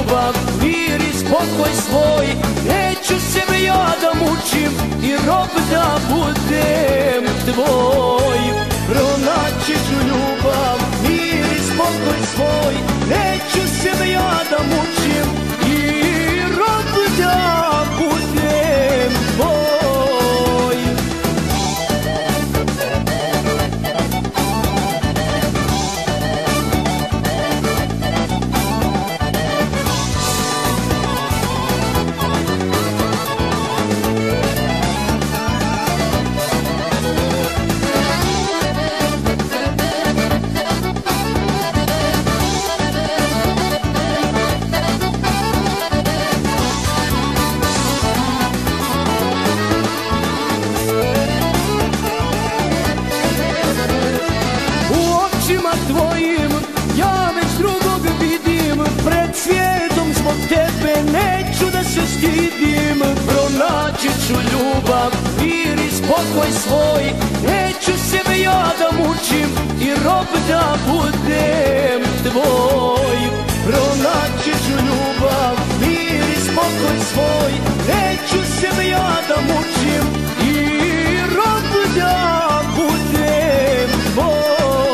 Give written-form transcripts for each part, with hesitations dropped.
ljubav, mir i spokoj svoj. Neću sebe ja da mučim i rob da budem tvoj. Pronaći ću ljubav, mir i spokoj svoj. Neću sebe ja da mučim i rob da budem tvoj. Tvojim, ja već drugog vidim, pred svijetom zbog tebe neću da se stidim. Pronaći ću ljubav, mir i spokoj svoj. Neću sebe ja da mučim i rob da budem tvoj. Pronaći ću ljubav, mir i spokoj svoj. Neću sebe ja da mučim i rob da budem tvoj.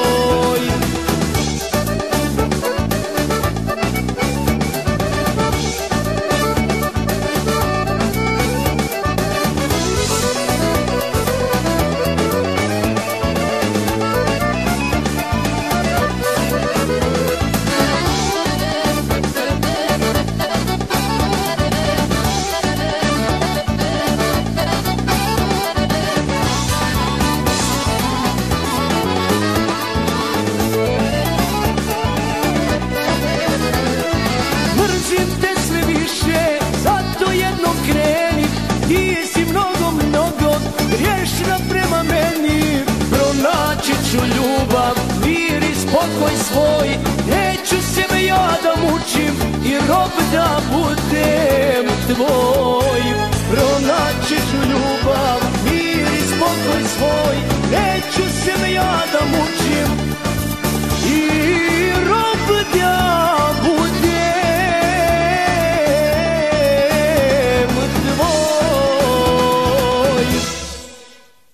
Pronaći ću ljubav, mir i spokoj svoj. Neću sebe ja da mučim i rob da budem tvoj. Pronaći ću ljubav, mir i spokoj svoj. Neću sebe ja da mučim